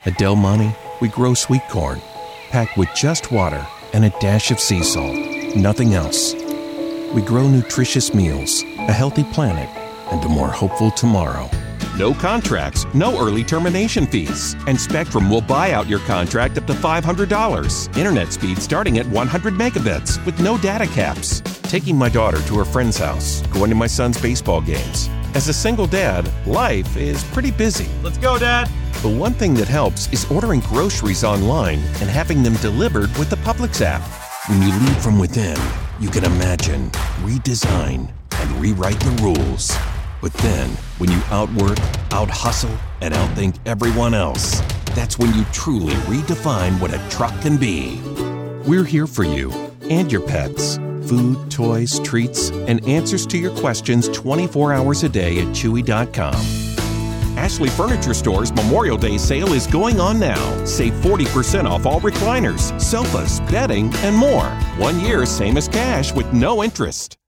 At Del Monte, we grow sweet corn, packed with just water and a dash of sea salt, nothing else. We grow nutritious meals, a healthy planet, and a more hopeful tomorrow. No contracts, no early termination fees. And Spectrum will buy out your contract up to $500. Internet speed starting at 100 megabits with no data caps. Taking my daughter to her friend's house, going to my son's baseball games. As a single dad, life is pretty busy. Let's go, Dad! The one thing that helps is ordering groceries online and having them delivered with the Publix app. When you lead from within, you can imagine, redesign, and rewrite the rules. But then, when you outwork, out-hustle, and outthink everyone else, that's when you truly redefine what a truck can be. We're here for you and your pets. Food, toys, treats, and answers to your questions 24 hours a day at Chewy.com. Ashley Furniture Store's Memorial Day sale is going on now. Save 40% off all recliners, sofas, bedding, and more. 1 year, same as cash with no interest.